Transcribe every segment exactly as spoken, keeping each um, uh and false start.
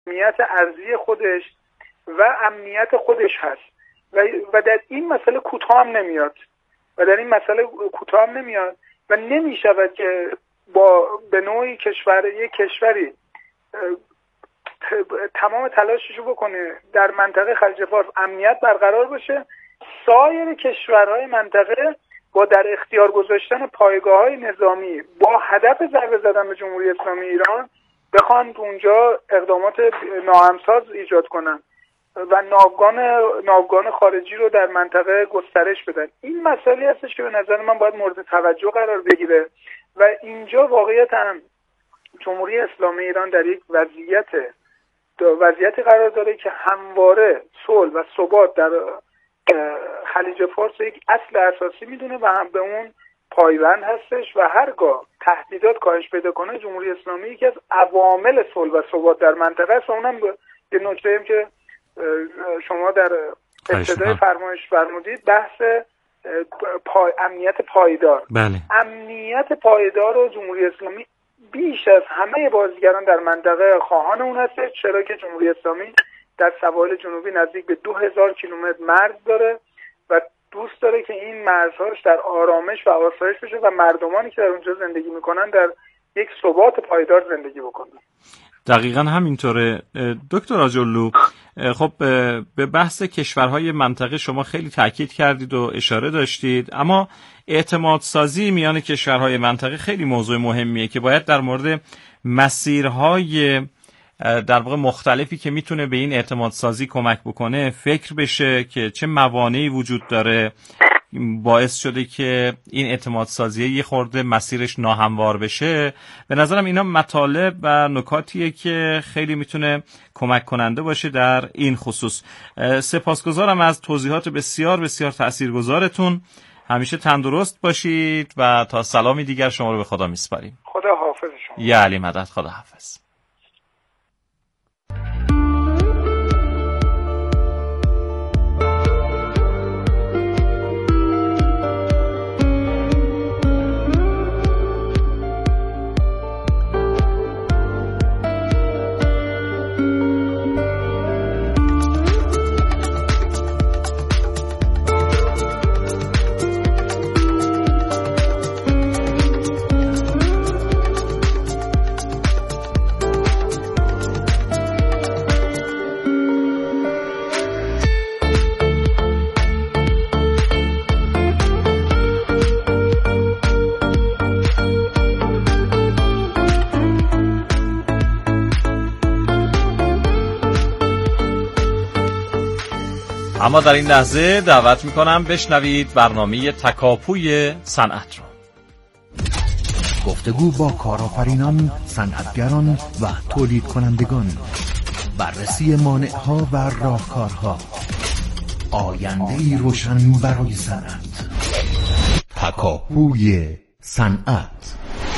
امنیت ارضی خودش و امنیت خودش هست و و در این مسئله کوتاه هم نمیاد و در این مسئله کوتاه هم نمیاد و نمیشود که با به نوعی کشور یک کشوری تمام تلاشش رو بکنه در منطقه خلیج فارس امنیت برقرار باشه، سایر کشورهای منطقه با در اختیار گذاشتن پایگاه‌های نظامی با هدف ضربه زدن به جمهوری اسلامی ایران بخوان اونجا اقدامات ناهمساز ایجاد کنن و ناوگان ناوگان خارجی رو در منطقه گسترش بدن. این مسئله هستش که به نظر من باید مورد توجه قرار بگیره و اینجا واقعیتاً جمهوری اسلامی ایران در یک وضعیت وضعیتی قرار داره که همواره صلح و ثبات در خلیج فارس یک اصل اساسی میدونه و هم به اون پایبند هستش و هرگاه تهدیدات کاهش پیدا کنه جمهوری اسلامی یکی از عوامل صلح و ثبات در منطقه است. اونم یه نکته هم که شما در ابتدای فرمایش فرمودید بحث پای امنیت پایدار. بله. امنیت پایدار رو جمهوری اسلامی بیش از همه بازیگران در منطقه خواهان اون هست، چرا که جمهوری اسلامی در سواحل جنوبی نزدیک به دو هزار کیلومتر مرز داره و دوست داره که این مرزهاش در آرامش و آسایش بشه و مردمانی که در اونجا زندگی میکنن در یک ثبات پایدار زندگی بکنن. دقیقاً همینطوره. دکتر آجرلو، خب به بحث کشورهای منطقه شما خیلی تاکید کردید و اشاره داشتید، اما اعتماد سازی میان کشورهای منطقه خیلی موضوع مهمیه که باید در مورد مسیرهای در واقع مختلفی که میتونه به این اعتماد سازی کمک بکنه فکر بشه که چه موانعی وجود داره باعث شده که این اعتماد سازی یه خورده مسیرش ناهموار بشه. به نظرم اینا مطالب و نکاتیه که خیلی میتونه کمک کننده باشه در این خصوص. سپاسگزارم از توضیحات بسیار بسیار تاثیرگذارتون. همیشه تندرست باشید و تا سلامی دیگر شما رو به خدا میسپاریم. خدا حافظ شما. یا علی مدد. خدا حافظ. اما در این لحظه دعوت میکنم بشنوید برنامه تکاپوی صنعت رو. گفتگو با کارآفرینان، صنعتگران و تولید کنندگان، بررسی مانع‌ها و راهکارها، آینده‌ای روشن برای صنعت. تکاپوی صنعت.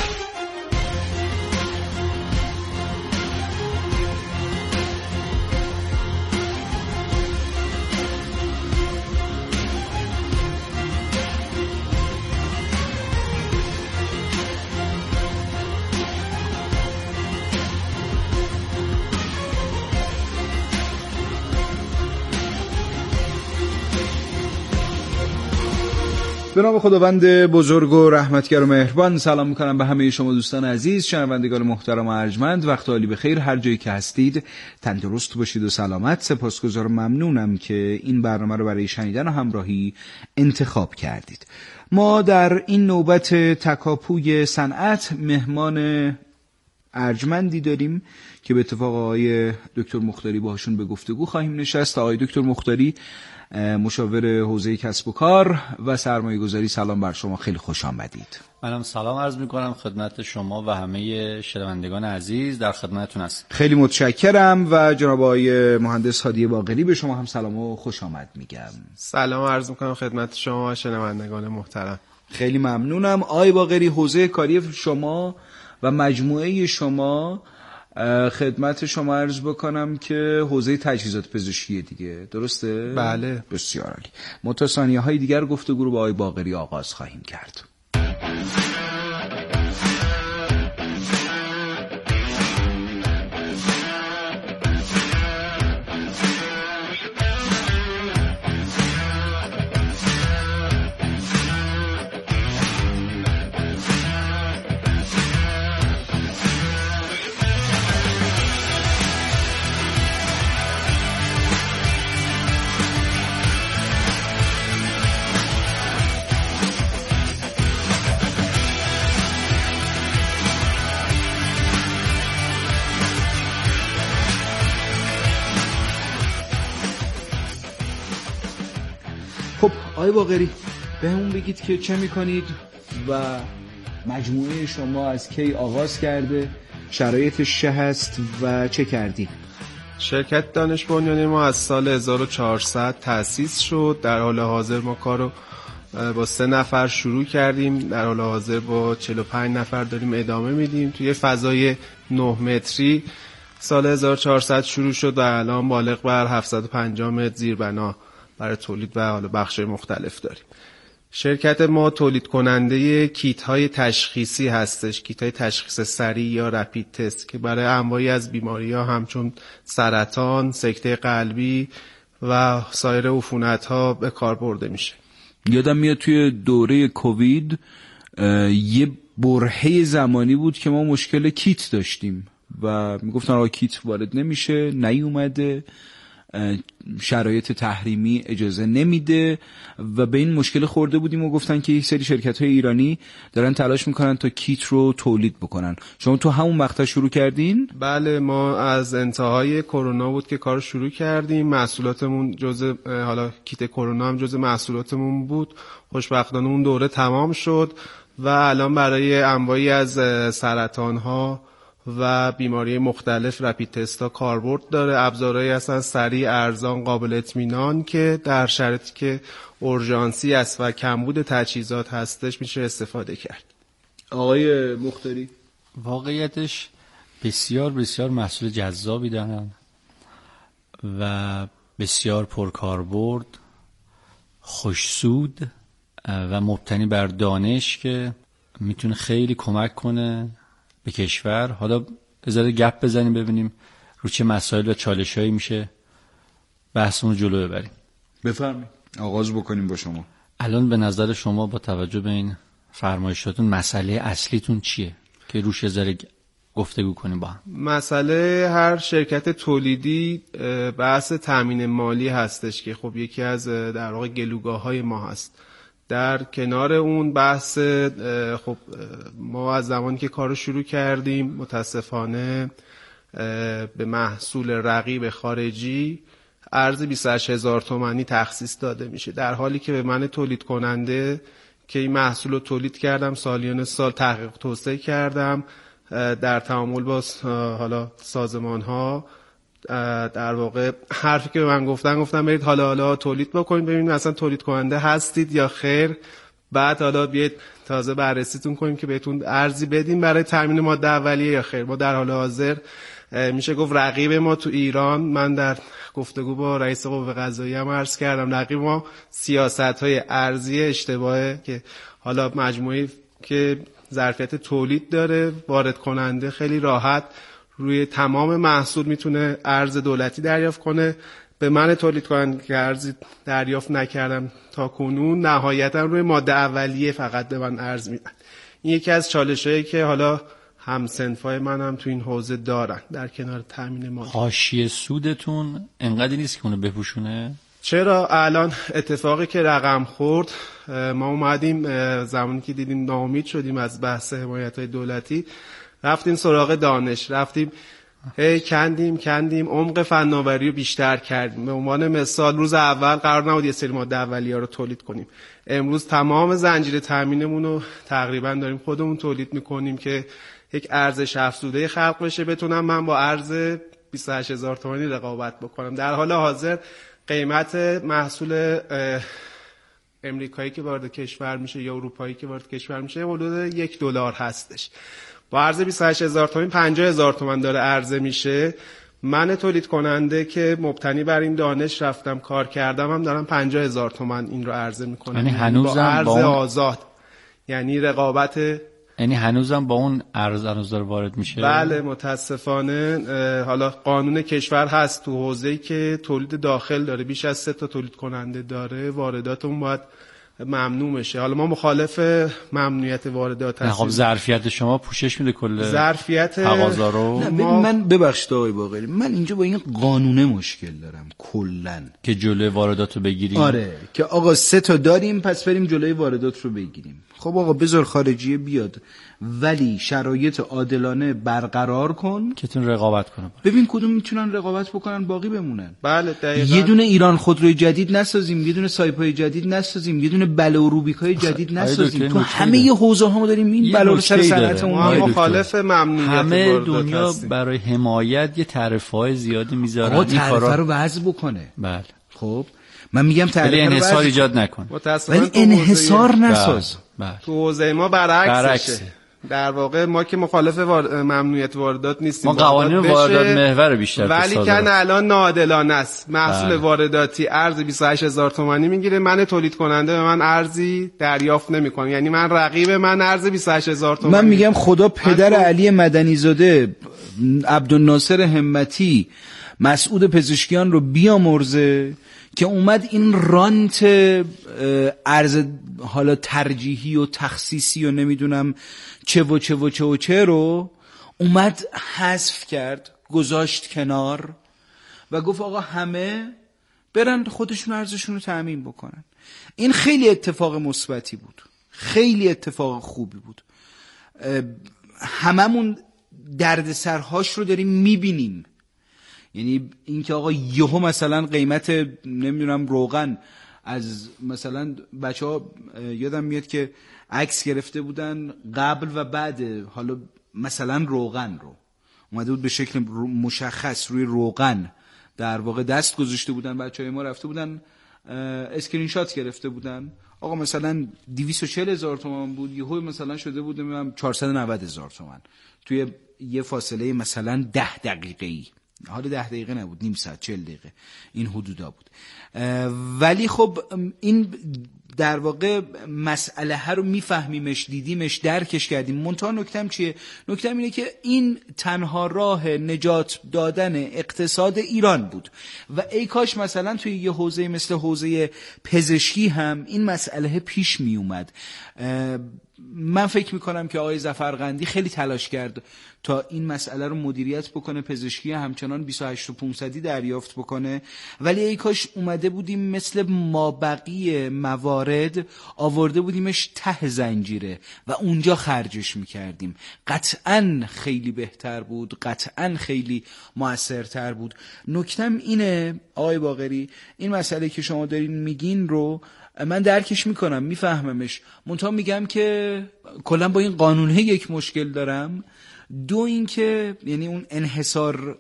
به نام خداوند بزرگ و رحمتگر و مهربان سلام میکنم به همه شما دوستان عزیز، شنوندگان محترم و ارجمند. وقت عالی بخیر، هر جایی که هستید تندرست باشید و سلامت. سپاسگزارم، ممنونم که این برنامه رو برای شنیدن و همراهی انتخاب کردید. ما در این نوبت تکاپوی صنعت مهمان ارجمندی داریم که به اتفاق آقای دکتر مختاری باهاشون به گفتگو خواهیم نشست. آقای دکتر مختاری، مشاور حوزه کسب و کار و سرمایه گذاری، سلام بر شما، خیلی خوش آمدید. منم سلام عرض میکنم خدمت شما و همه شنوندگان عزیز، در خدمتتون هستم. خیلی متشکرم و جناب آقای مهندس هادی باقری به شما هم سلام و خوش آمد میگم. سلام عرض میکنم خدمت شما و شنوندگان محترم. خیلی ممنونم. آقای باقری، حوزه کاری شما و مجموعه شما خدمت شما عرض بکنم که حوزه تجهیزات پزشکی دیگه، درسته؟ بله. بسیار عالی. متصانیه های دیگر گفتگو رو با آقای باقری آغاز خواهیم کرد. آقای باقری به همون بگید که چه میکنید و مجموعه شما از کی آغاز کرده، شرایطش چه هست و چه کردید؟ شرکت دانش بنیانی ما از سال هزار و چهارصد تأسیس شد. در حال حاضر ما کارو با سه نفر شروع کردیم، در حال حاضر با چهل و پنج نفر داریم ادامه میدیم. توی فضای نه متری سال هزار و چهارصد شروع شد و الان بالغ بر هفتصد و پنجاه متر زیربنا برای تولید و حالا بخش مختلف داریم. شرکت ما تولید کننده کیت های تشخیصی هستش، کیت های تشخیص سریع یا رپید تست که برای انواعی از بیماری ها همچون سرطان، سکته قلبی و سایر عفونت ها به کار برده میشه. یادم میاد توی دوره کووید یه برهه زمانی بود که ما مشکل کیت داشتیم و میگفتن آقا کیت وارد نمیشه، نیومده، شرایط تحریمی اجازه نمیده و به این مشکل خورده بودیم و گفتن که یک سری شرکت‌های ایرانی دارن تلاش میکنن تا کیت رو تولید بکنن. شما تو همون مقطع شروع کردین؟ بله، ما از انتهای کرونا بود که کار شروع کردیم. محصولاتمون جزء حالا کیت کرونا هم جزء محصولاتمون بود. خوشبختانه اون دوره تمام شد و الان برای انواعی از سرطان‌ها و بیماری مختلف رپید تستا کاربرد داره. ابزارهایی هستن سریع، ارزان، قابل اطمینان که در شرایطی که اورژانسی است و کمبود تجهیزات هستش میشه استفاده کرد. آقای مختاری، واقعیتش بسیار بسیار محصول جذابی دارن و بسیار پرکاربرد، خوشسود و مبتنی بر دانش که میتونه خیلی کمک کنه به کشور. حالا بذاره گپ بزنیم ببینیم رو چه مسائل و چالش‌هایی میشه بحثمون جلو ببریم. بفرمایید، آغاز بکنیم با شما. الان به نظر شما با توجه به این فرمایشاتون مسئله اصلیتون چیه که روش ذره گفتگو کنیم با هم؟ مسئله هر شرکت تولیدی بحث تامین مالی هستش که خب یکی از در واقع گلوگاه‌های ما هست. در کنار اون بحث خب ما از زمانی که کارو شروع کردیم متاسفانه به محصول رقیب خارجی ارز بیست و هشت هزار تومانی تخصیص داده میشه، در حالی که به من تولید کننده که این محصول رو تولید کردم سالیان سال تحقیق توسعه کردم در تعامل با حالا سازمان ها، در واقع حرفی که به من گفتن گفتن برید حالا حالا تولید بکنید ببینید اصلا تولید کننده هستید یا خیر، بعد حالا بیاید تازه بررسیتون کنیم که بهتون ارزی بدیم برای تامین ماده اولیه یا خیر. ما در حال حاضر میشه گفت رقیب ما تو ایران، من در گفتگو با رئیس قوه قضاییه هم عرض کردم، رقیب ما سیاست‌های ارزی اشتباهه که حالا مجموعی که ظرفیت تولید داره، وارد کننده خیلی راحت روی تمام محصول میتونه ارز دولتی دریافت کنه. به من تولید کننده که ارزی دریافت نکردم تا کنون، نهایتا روی ماده اولیه فقط به من ارز میدن. این یکی از چالشایی که حالا همسنفای من هم تو این حوزه دارن در کنار تامین مالی. حاشیه سودتون انقدر نیست که اونو بپوشونه؟ چرا الان اتفاقی که رقم خورد، ما اومدیم زمانی که دیدیم ناامید شدیم از بحث حمایت‌های دولتی، رفتیم سراغ دانش، رفتیم هی کندیم کندیم عمق فناوری رو بیشتر کردیم. به عنوان مثال روز اول قرار نبود یه سری ماده اولیه رو تولید کنیم، امروز تمام زنجیره تامینمون رو تقریبا داریم خودمون تولید میکنیم که یک ارزش افزوده خلق بشه، بتونم من با ارز بیست و هشت هزار تومانی رقابت بکنم. در حال حاضر قیمت محصول امریکایی که وارد کشور میشه یا اروپایی که وارد کشور میشه حدود یک دلار هستش. با ارز بیست و هشت هزار تومان پنجاه هزار تومان داره عرضه میشه. من تولید کننده که مبتنی بر این دانش رفتم کار کردم هم دارم پنجاه هزار تومان این رو عرضه میکنم، یعنی هنوزم با ارز با اون... آزاد، یعنی رقابت، یعنی هنوزم با اون ارز هنوز داره وارد میشه. بله متاسفانه حالا قانون کشور هست تو حوزه‌ای که تولید داخل داره بیش از سه تا تولید کننده داره، وارداتمون باید ممنوع بشه. حالا ما مخالف ممنوعیت واردات هستیم. خب ظرفیت شما پوشش میده کل ظرفیت تقاضا رو. ما... من ببخشید آقای باقری، من اینجا با این قانونه مشکل دارم کلا، که جلوی واردات رو بگیریم. آره که آقا سه تا داریم پس بریم جلوی واردات رو بگیریم. خب آقا بذار خارجیه بیاد ولی شرایط عادلانه برقرار کن که تون رقابت کنن، ببین کدوم میتونن رقابت بکنن باقی بمونن. بله دقیقاً. یه دونه ایران خودروی جدید نسازیم، یه دونه سایپای جدید نسازیم، یه دونه بله و روبیکای جدید نسازیم. تو همه حوزه ها ما داریم این بلا رو سر صنعتمون. ما مخالف ممنوعیت همه دنیا هستیم. برای حمایت یه تعرفه‌های زیادی میذارن این تعرفه رو وضع بکنه. بله خب من میگم تعرفه رو انحصار ایجاد نکن، ولی انحصار نساز. بله. تو حوزه ما برعکسه. در واقع ما که مخالف وار... ممنوعیت واردات نیستیم، ما قوانین واردات محور بیشتر، ولی کن الان ناعادلانه است. محصول بله. وارداتی ارز بیست و هشت هزار تومانی میگیره، من تولید کننده به من ارزی دریافت نمیکنم، یعنی من رقیب من ارز بیست و هشت هزار تومانی. من میگم خدا پدر تو... علی مدنی زاده، عبدالناصر همتی، مسعود پزشکیان رو بیامرزه که اومد این رانت ارز حالا ترجیحی و تخصیصی و نمیدونم چه و چه و چه و چه رو اومد حذف کرد، گذاشت کنار و گفت آقا همه برن خودشون ارزشون رو تأمین بکنن. این خیلی اتفاق مثبتی بود، خیلی اتفاق خوبی بود. هممون دردسرهاش رو داریم میبینیم. یعنی اینکه آقا یهو مثلا قیمت نمیدونم روغن از مثلا بچه‌ها یادم میاد که عکس گرفته بودن قبل و بعد، حالا مثلا روغن رو اومده بود به شکل مشخص روی روغن در واقع دست گذاشته بودن، بچهای ما رفته بودن اسکرین شات گرفته بودن، آقا مثلا دویست و چهل هزار تومان بود یهو مثلا شده بود نمیدونم چهارصد و نود هزار تومان توی یه فاصله مثلا ده دقیقه‌ای. حالا ده دقیقه نبود، نیم ساعت، چهل دقیقه، این حدودا بود. ولی خب این در واقع مسئله ها رو میفهمیمش، دیدیمش، درکش کردیم. منتها نکتم چیه؟ نکتم اینه که این تنها راه نجات دادن اقتصاد ایران بود و ای کاش مثلا توی یه حوزه مثل حوزه پزشکی هم این مسئله پیش می اومد. من فکر میکنم که آقای ظفرقندی خیلی تلاش کرد تا این مسئله رو مدیریت بکنه، پزشکی همچنان بیست و هشت و پانصد دریافت بکنه، ولی ای کاش اومده بودیم مثل مابقی موارد آورده بودیمش ته زنجیره و اونجا خرجش میکردیم. قطعاً خیلی بهتر بود، قطعاً خیلی موثرتر بود. نکتم اینه آقای باقری، این مسئله که شما دارین میگین رو من درکش میکنم، میفهممش، منتها میگم که کلا با این قانونه یک مشکل دارم. دو این که یعنی اون انحصار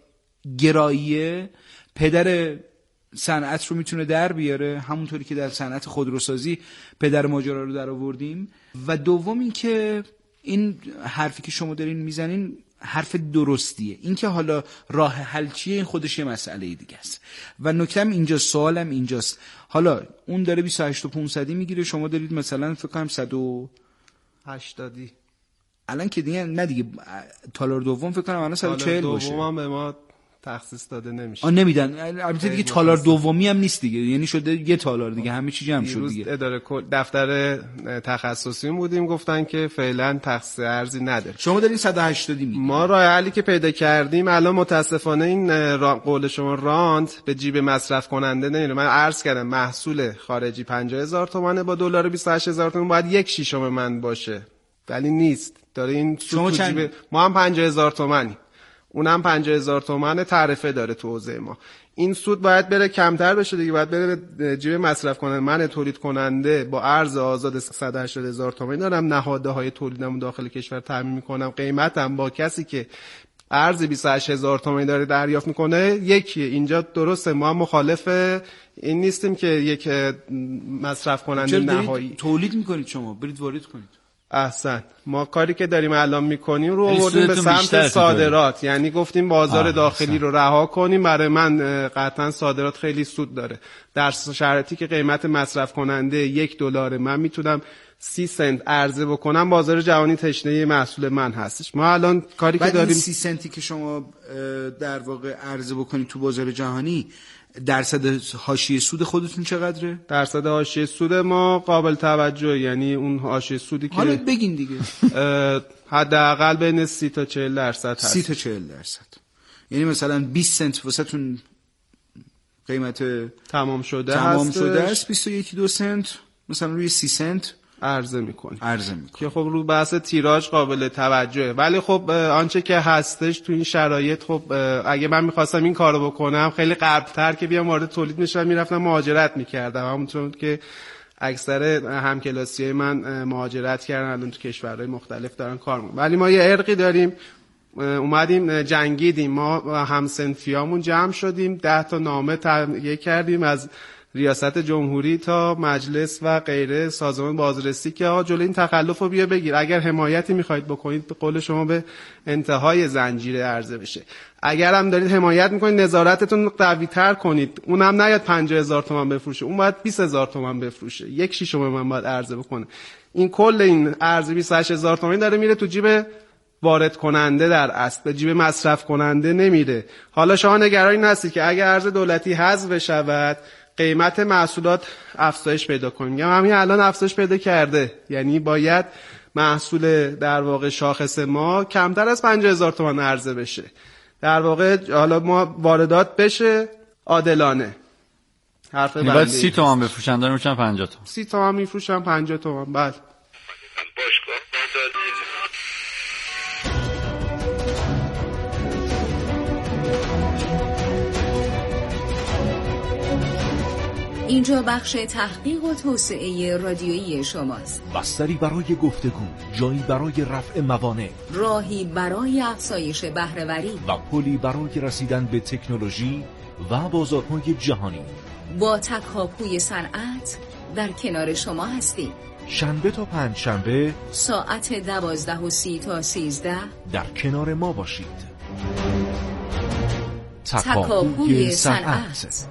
گراییه پدر صنعت رو میتونه در بیاره، همونطوری که در صنعت خودروسازی پدر ماجرا رو در آوردیم. و دوم این که این حرفی که شما دارین میزنین حرف درستیه، این که حالا راه حل چیه این خودش یه مسئله دیگه است. و نکتم اینجا، سوالم اینجاست، حالا اون داره بیست و هشت و پانصد میگیره، شما دارید مثلا فکر کنم صد و هشتاد الان که دیگه نه دیگه، تالار دوم فکر کنم الان صد و چهل باشه. تالار دوم به ما تخصیص داده نمیشه. آ نمیدن. البته دیگه تالار دومی هم نیست دیگه، یعنی شده یه تالار دیگه، همه چی جمع شد دیگه. اداره دفتر تخصصی بودیم گفتن که فعلا تخصیص ارزی نداره. شما دارین صد و هشتاد میگید. ما راه حلی که پیدا کردیم الان متاسفانه این قول شما راند به جیب مصرف کننده نمیره. من عرض کردم محصول خارجی پنجاه هزار تومانه با دلار بیست و هشت هزار تومان باید یک شیشم من باشه، ولی نیست. داره این شما چند؟ جیب ما هم پنجاه هزار تومانی، اونم پنجاه هزار تومان تعرفه داره تو حوزه ما. این سود باید بره کمتر بشه دیگه، باید بره به جیب مصرف کننده. من تولید کننده با ارز آزاد صد و هشتاد هزار تومان دارم نهاده های تولیدم داخل کشور تامین میکنم، قیمتم با کسی که ارز بیست و هشت هزار تومان داره دریافت میکنه یکیه. اینجا درسته ما مخالف این نیستیم که یک مصرف کننده نهایی تولید میکنید شما برید وارد کنید. احسن. ما کاری که داریم الان میکنیم رو آوردیم به سمت صادرات، یعنی گفتیم بازار داخلی رو رها کنیم. برای من قطعا صادرات خیلی سود داره در شرایطی که قیمت مصرف کننده یک دلار، من میتونم سی سنت عرضه بکنم، بازار جهانی تشنه محصول من هستش. ما الان کاری که داریم، سی سنتی که شما در واقع عرضه بکنید تو بازار جهانی، درصد حاشیه سود خودتون چقدره؟ درصد حاشیه سود ما قابل توجه، یعنی اون حاشیه سودی که حالا بگین دیگه حداقل بین سی تا چهل درصد هست. سی تا چهل درصد، یعنی مثلا بیست سنت واسهتون قیمت تمام شده تمام هست، شده است بیست و یک دو سنت مثلا روی سی سنت عرضه میکنیم عرضه میکنیم که خب رو بحث تیراژ قابل توجهه. ولی خب آنچه که هستش تو این شرایط، خب اگه من میخواستم این کارو بکنم خیلی قبل‌تر که بیام وارد تولید میشم، میرفتم مهاجرت میکردم، همونطور که اکثر همکلاسیای من مهاجرت کردن، الان تو کشورهای مختلف دارن کار میکنن. ولی ما یه ارقی داریم، اومدیم جنگیدیم، ما همسنفیامون جمع شدیم، ده تا نامه تهیه کردیم از ریاست جمهوری تا مجلس و غیره سازمان بازرسی که آقا جلوی این تخلف رو بیا بگیر، اگر حمایتی میخواید بکنید به قول شما به انتهای زنجیره عرضه بشه، اگر هم دارید حمایت میکنید نظارتتون قوی تر کنید، اونم نیاد پنجاه هزار تومان بفروشه، اون باید بیست هزار تومان بفروشه، یک شیشم من باید عرضه بکنه. این کل این عرضه بیست و هشت هزار تومانی داره میره تو جیب وارد کننده، در اصل به جیب مصرف کننده نمیره. حالا شما نگران این هستید که اگر ارز دولتی حذف بشود قیمت محصولات افزایش پیدا کنیم، یا همین الان افزایش پیدا کرده، یعنی باید محصول در واقع شاخص ما کمتر از پنجاه هزار تومان عرضه بشه، در واقع حالا ما واردات بشه عادلانه. حرف بنده باید سی تومان بفروشن، داریم میشن پنجاه تومان، سی تومان میفروشن پنجاه تومان. بله باشگاه اینجا بخش تحقیق و توسعه رادیویی شماست. بستری برای گفتگو، جایی برای رفع موانع، راهی برای افزایش بهره‌وری و پلی برای رسیدن به تکنولوژی و بازارهای جهانی. با تکاپوی صنعت در کنار شما هستیم. شنبه تا پنج شنبه ساعت دوازده و سی تا سیزده در کنار ما باشید. تکاپوی صنعت.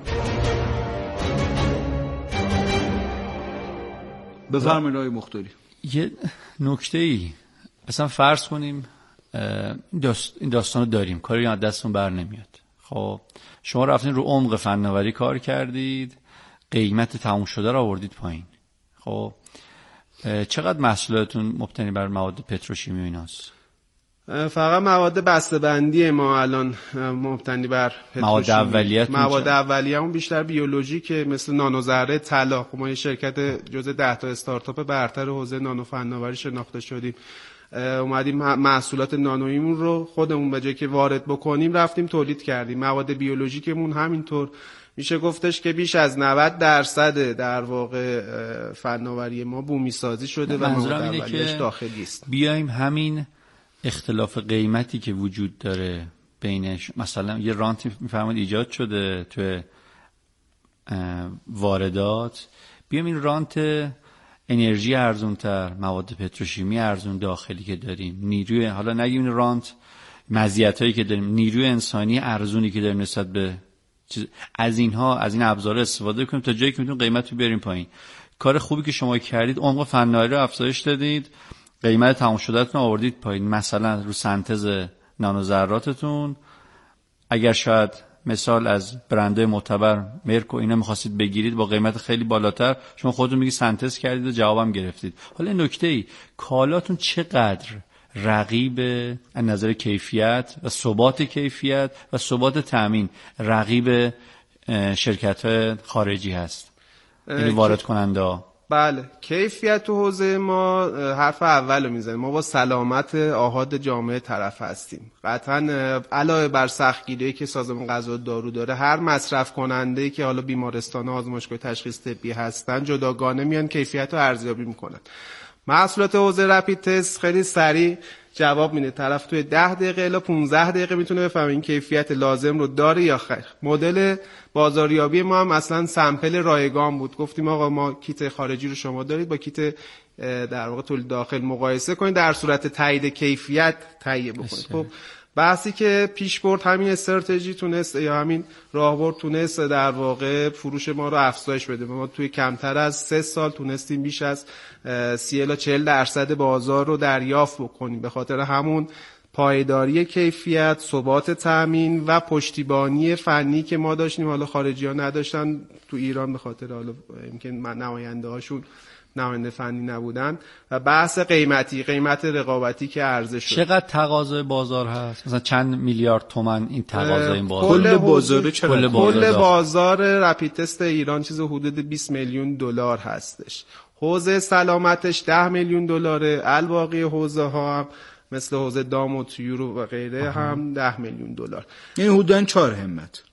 بفرمایید آقای مختاری. یه نکته ای مثلا فرض کنیم این داستان رو داریم، کاری از دستون بر نمیاد. خب شما رفتین رو عمق فناوری کار کردید، قیمت تموم شده رو آوردید پایین. خب چقدر محصولاتتون مبتنی بر مواد پتروشیمی و ایناست؟ فقط مواد بسته‌بندی ما الان مبتنی بر پتروشیمی. مواد اولیه مواد اولیه‌مون بیشتر بیولوژیکه، مثل نانوذره، طلا. ما یه شرکت جزء ده تا استارتاپ برتر حوزه نانو فناوری شناخته شدیم. اومدیم محصولات نانویمون رو خودمون به جای که وارد بکنیم رفتیم تولید کردیم. مواد بیولوژیکمون همینطور میشه گفتش که بیش از نود درصد در واقع فناوری ما بومی سازی شده و مواد اولیه‌اش داخلی است. بیایم همین اختلاف قیمتی که وجود داره بینش، مثلا یه رانت میفهمید ایجاد شده تو واردات، بیایم این رانت انرژی ارزونتر، مواد پتروشیمی ارزون داخلی که داریم، نیروی، حالا نگیم رانت، مزیتایی که داریم، نیروی انسانی ارزونی که داریم نسبت به چیز، از اینها از این ابزار استفاده کنیم تا جایی که میتونیم قیمت رو بیاریم پایین. کار خوبی که شما کردید، عمق فناوری رو افزایش دادید، قیمت تمام شدهتون آوردید پایین. مثلا رو سنتز نانوذراتتون اگر شاید مثال از برندهای معتبر مرک و اینا می‌خواستید بگیرید با قیمت خیلی بالاتر، شما خودتون میگی سنتز کردید و جوابم گرفتید. حالا نکته‌ای، کالاتون چقدر رقیب از نظر کیفیت و ثبات کیفیت و ثبات تامین رقیب شرکت‌های خارجی هست، یعنی وارد کننده؟ بله، کیفیت تو حوزه ما حرف اولو میزنیم. ما با سلامت آحاد جامعه طرف هستیم. قطعاً علاوه بر سختگیری که سازمان غذا و دارو داره، هر مصرف کننده‌ای که حالا بیمارستان و آزمایشگاه تشخیص طبی هستن جداگانه میان کیفیت رو ارزیابی میکنن. محصولات حوزه رپید تست خیلی سریع جواب میده. طرف توی ده دقیقه الی پانزده دقیقه میتونه بفهمه این کیفیت لازم رو داره یا خیر. مدل بازاریابی ما هم اصلا سمپل رایگان بود. گفتیم آقا ما کیت خارجی رو شما دارید، با کیت در واقع تولید داخل مقایسه کنید، در صورت تایید کیفیت تهیه بکنید. خب بحثی که پیش برد همین استراتژی تونست یا همین راهبرد تونست در واقع فروش ما رو افزایش بده. ما توی کمتر از سه سال تونستیم بیش از سی الی چهل درصد بازار رو دریافت بکنیم به خاطر همون پایداری کیفیت، ثبات تامین و پشتیبانی فنی که ما داشتیم. حالا خارجی‌ها نداشتن تو ایران به خاطر حالا اینکه نماینده‌هاشون نماینده فنی نبودن. و بحث قیمتی، قیمت رقابتی که عرضه شد. چقدر تقاضای بازار هست؟ مثلا چند میلیارد تومان این تقاضای این بازار؟ کل بازار کل بازار, کل بازار رپید تست ایران چیز حدود بیست میلیون دلار هستش. حوزه سلامتش ده میلیون دلاره. الباقی حوزه ها هم مثل حوزه دام و طیور و غیره آها. هم ده میلیون دلار. یعنی حدوداً چهار همت.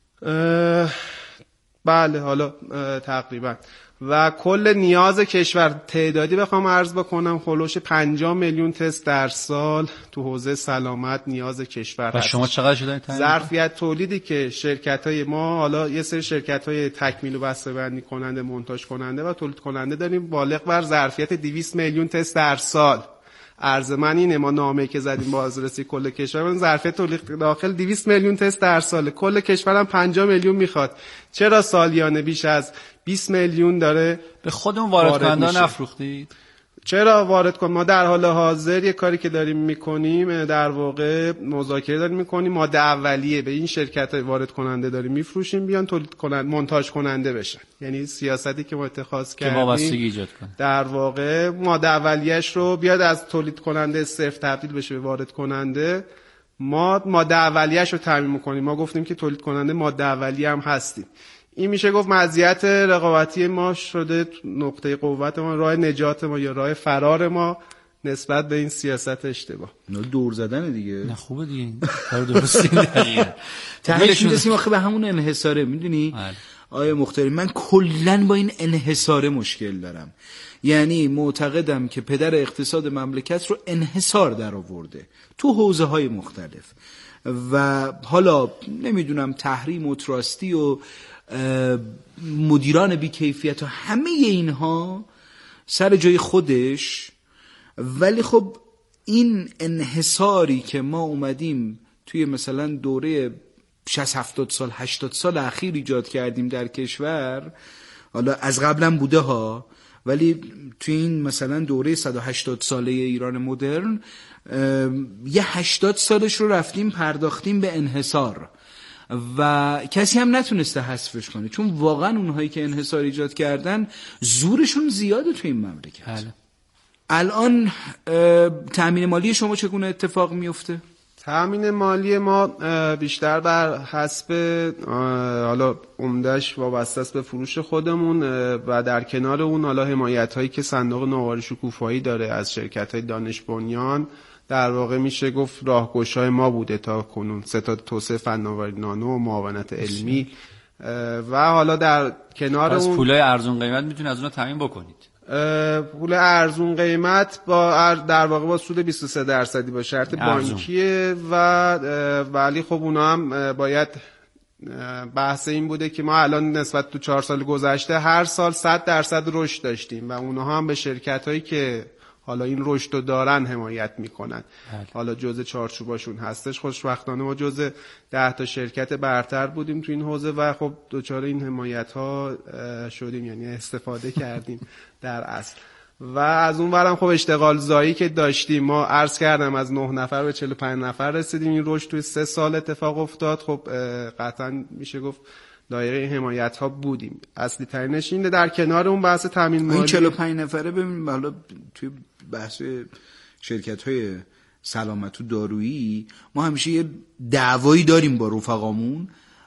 بله حالا تقریبا. و کل نیاز کشور تعدادی بخوام عرض بکنم خلوش پنجاه میلیون تست در سال تو حوزه سلامت نیاز کشور هست. و شما چقدر شدن تامین؟ ظرفیت تولیدی که شرکت‌های ما، حالا یه سری شرکت‌های تکمیل و بسته‌بندی کننده، مونتاژ کننده و تولید کننده داریم، بالغ بر ظرفیت دویست میلیون تست در سال. عرض من اینه، ما نامه‌ای که زدیم بازرسی کل کشور، من ظرفیت تولید داخل دویست میلیون تست در سال، کل کشورم پنجاه میلیون میخواد. چرا سالیانه بیش از بیست میلیون داره به خودمون وارد کنندگان نفروختید؟ چرا وارد کن؟ ما در حال حاضر یه کاری که داریم میکنیم، در واقع مذاکره داریم میکنیم، ماده اولیه به این شرکت وارد کننده داریم میفروشیم بیان تولید کننده، مونتاژ کننده بشن. یعنی سیاستی که ما اتخاذ کردیم که وابستگی ایجاد کنه، در واقع ماده اولیه‌اش رو بیاد از تولید کننده صرف تبدیل بشه به وارد کننده. ما ماده اولیه‌اش رو تامین میکنیم. ما گفتیم که تولید کننده ماده اولیه هم هستیم. این میشه گفت مزیت رقابتی ما شده نقطه قوت ما، راه نجات ما یا راه فرار ما نسبت به این سیاست اشتباه. نه دور زدن دیگه. نه خوبه دیگه. کار درستی دقیقاً. تهش میرسیم آخه به همون انحصاره. میدونی آیه مختاری، من کلاً با این انحصار مشکل دارم. یعنی معتقدم که پدر اقتصاد مملکت رو انحصار در آورده تو حوزه‌های مختلف و حالا نمیدونم تحریم و تراستی و مدیران بیکیفیت و همه اینها سر جای خودش، ولی خب این انحصاری که ما اومدیم توی مثلا دوره شصت هفتاد سال هشتاد سال اخیر ایجاد کردیم در کشور، حالا از قبلا بوده ها، ولی توی این مثلا دوره صد و هشتاد ساله ایران مدرن یه هشتاد سالش رو رفتیم پرداختیم به انحصار و کسی هم نتونسته حذفش کنه، چون واقعا اونهایی که انحصار ایجاد کردن زورشون زیاده تو این مملکت. بله. الان تأمین مالی شما چگونه اتفاق میفته؟ تأمین مالی ما بیشتر بر حسب حالا عمده‌اش وابسته است به فروش خودمون و در کنار اون حالا حمایت هایی که صندوق نوآوری شکوفایی داره از شرکت های دانش بنیان، در واقع میشه گفت راهگشای ما بوده تا کنون. ستاد توسعه فناوری نانو و معاونت علمی و حالا در کنار اون پولای ارزون قیمت میتونید از اونها تامین بکنید. پول ارزون قیمت با در واقع با سود بیست و سه درصدی با شرط بانکیه و ولی خب اونا هم باید بحث این بوده که ما الان نسبت تو چهار سال گذشته هر سال صد درصد رشد داشتیم و اونها هم به شرکتایی که حالا این رشد رو دارن حمایت میکنن. حالا جزء چارچوباشون هستش. خوشبختانه ما جزء ده تا شرکت برتر بودیم تو این حوزه و خب دوچاره این حمایت ها شدیم، یعنی استفاده کردیم در اصل. و از اون برم خب اشتغال زایی که داشتیم، ما عرض کردم از نه نفر به چهل و پنج نفر رسیدیم. این رشد توی سه سال اتفاق افتاد. خب قطعا میشه گفت دایره حمایت ها بودیم. اصلی ترینش اینه. در کنار اون بحث تامین مالی، این چهل و پنج نفره ببینیم حالا توی بحث شرکت های سلامت و دارویی ما همیشه یه دعوایی داریم با رفقامون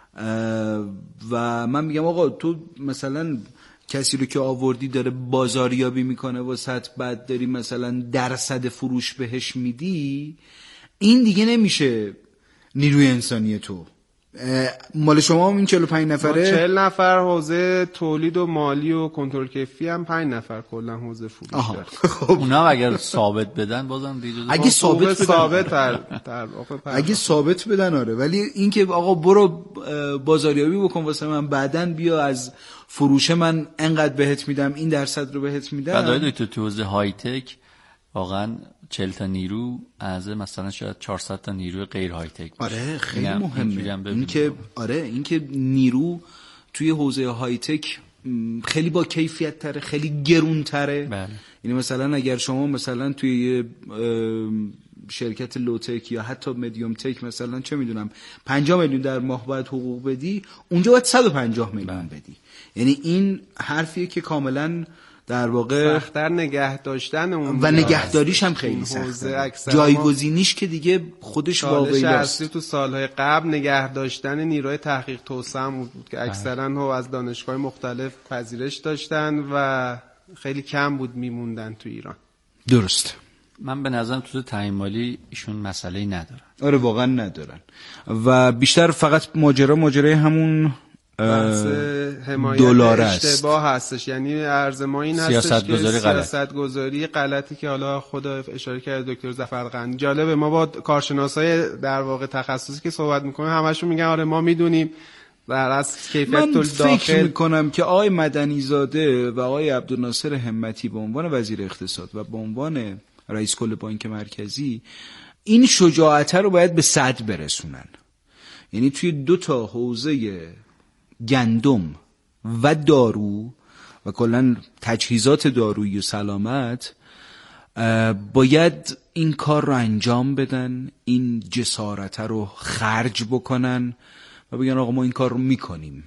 و من میگم آقا تو مثلا کسی رو که آوردی داره بازاریابی میکنه واسط، بعد داری مثلا درصد فروش بهش میدی، این دیگه نمیشه نیروی انسانی تو. مال شما هم این چهل و پنج نفره؟ چهل نفر حوزه تولید و مالی و کنترل کیفی هم پنج نفر کلا حوزه فروش داره. خب اونا اگر ثابت بدن بازم دیگه اگه ثابت بدن ثابت در در اگه ثابت بدن آره، ولی اینکه آقا برو بازاریابی بکن واسه من، بعدن بیا از فروش من انقدر بهت میدم، این درصد رو بهت میدم. بعد دکتر تو حوزه های تک واقعا چهل تا نیرو از مثلا شاید چهارصد تا نیروی غیر های تک باشه. آره خیلی مهمه این که آره این که نیرو توی حوزه های تک خیلی با کیفیت تره، خیلی گرون تره. بله. یعنی مثلا اگر شما مثلا توی یه شرکت لوتک یا حتی مدیوم تک مثلا چه میدونم پنجاه میلیون در ماه باید حقوق بدی، اونجا باید صد و پنجاه میلیون بدی. یعنی این حرفیه که کاملا در واقع سخت‌تر نگه داشتن اون و نگهداریش هم خیلی سخته. جایگزینیش که دیگه خودش واقعی است. تو سالهای قبل نگه داشتن نیروی تحقیق توسعه بود که اکثرا ها از دانشگاه مختلف پذیرش داشتن و خیلی کم بود میموندن تو ایران. درست. من به نظرم تو تعیین مالی ایشون مسئله‌ای ندارن. آره واقعا ندارن و بیشتر فقط ماجرا ماجرای همون بحث حمایت اشتباه هستش. یعنی عرض ما این هستش که سیاست گذاری غلطی که حالا خود اشاره کرد دکتر ظفرقند. جالبه ما با کارشناسای در واقع تخصصی که صحبت میکنیم همشون میگن آره ما میدونیم در از کیفیت تولید داخل. من فکر میکنم که آقای مدنی زاده و آقای عبدالناصر همتی به عنوان وزیر اقتصاد و به عنوان رئیس کل بانک مرکزی این شجاعت رو باید به صد برسونن. یعنی توی دو تا حوزه گندم و دارو و کلا تجهیزات دارویی و سلامت باید این کار رو انجام بدن، این جسارت رو خرج بکنن و بگن آقا ما این کار رو میکنیم.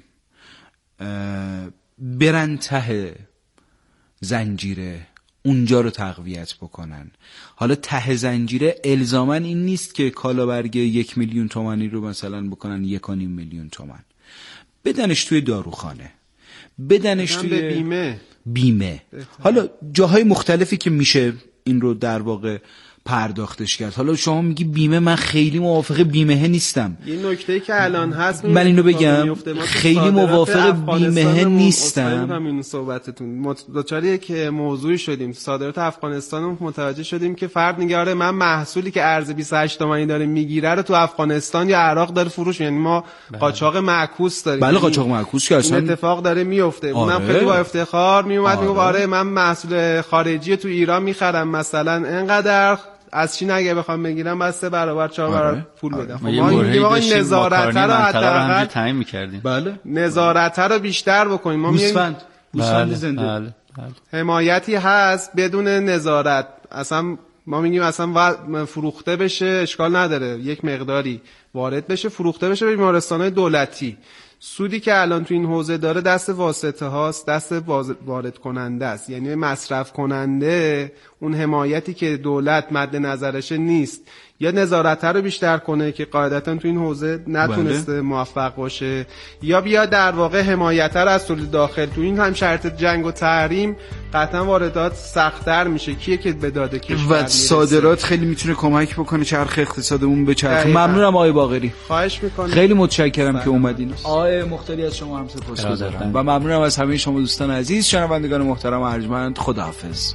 برن ته زنجیره اونجا رو تقویت بکنن. حالا ته زنجیره الزامن این نیست که کالابرگ یک میلیون تومانی رو مثلا بکنن یک و نیم میلیون تومان. بدنش توی داروخانه، بدنش توی به بیمه بیمه. حالا جاهای مختلفی که میشه این رو در واقع پرداختش کرد. حالا شما میگی بیمه، من خیلی موافق بیمه نیستم. یه نکته‌ای که الان هست من اینو بگم خیلی موافق بیمه نیستم. همین صحبتتون دوچاری که موضوعی شدیم صادرات افغانستان متوجه شدیم که فرد میگه آره من محصولی که ارز بیست و هشت تومانی داره میگیره رو تو افغانستان یا عراق داره فروش. یعنی ما قاچاق معکوس داریم. بله قاچاق معکوس که اصلا اتفاق داره میفته. اونم آره. خیلی با افتخار میومد میگه آره من محصول خارجی تو ایران میخرم مثلا اینقدر، از چین اگه بخوام بگیرم بعد سه برابر چهار برابر آره. پول بدم. ما میگیم آقا نظارت رو حداقل تعیین می‌کردیم. بله نظارت رو بیشتر بکنیم. ما میگیم گوسفند گوسفند زنده بله. بله. حمایتی هست بدون نظارت. اصلا ما میگیم اصلا فروخته بشه اشکال نداره، یک مقداری وارد بشه فروخته بشه به بیمارستان‌های دولتی. سودی که الان تو این حوزه داره دست واسطه هاست، دست وارد کننده است. یعنی مصرف کننده اون حمایتی که دولت مد نظرشه نیست. یا نظارت رو بیشتر کنه که قاعدتا تو این حوزه نتونسته بله. موفق باشه، یا بیا در واقع حمایت رو از تولید داخل. تو این هم شرط جنگ و تحریم قطعا واردات سخت‌تر میشه. کیه که به داده کشور و صادرات خیلی میتونه کمک بکنه چرخ اقتصادمون به چرخ. ممنونم آقای باقری. خواهش میکنم. خیلی متشکرم که اومدین. آقای مختاری از شما هم سپاسگزارم و ممنونم از همه شما دوستان عزیز. شنوندگان محترم و ارجمند، خداحافظ.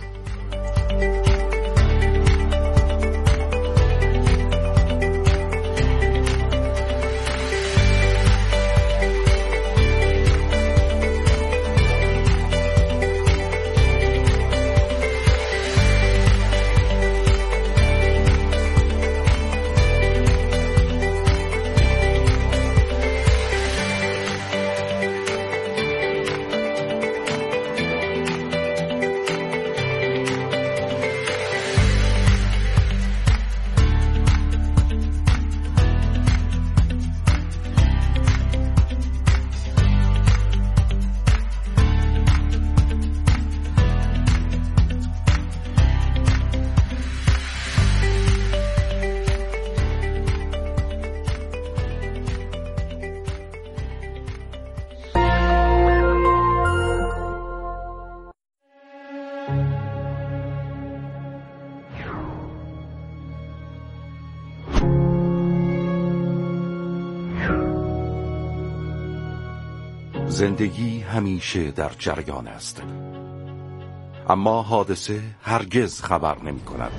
زندگی همیشه در جریان است، اما حادثه هرگز خبر نمی کند.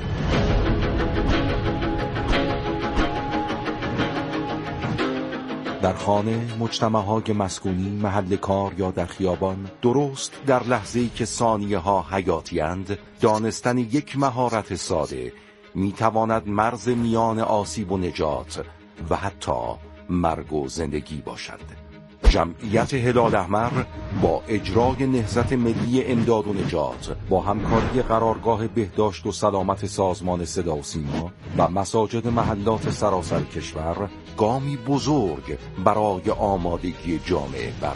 در خانه، مجتمع‌های مسکونی، محل کار یا در خیابان، درست در لحظه‌ای که ثانیه‌ها حیاتی‌اند، دانستن یک مهارت ساده می‌تواند مرز میان آسیب و نجات و حتی مرگ و زندگی باشد. جمعیت هلال احمر با اجرای نهضت ملی امداد و نجات با همکاری قرارگاه بهداشت و سلامت سازمان صدا و سیما و مساجد محلات سراسر کشور گامی بزرگ برای آمادگی جامعه برداشت.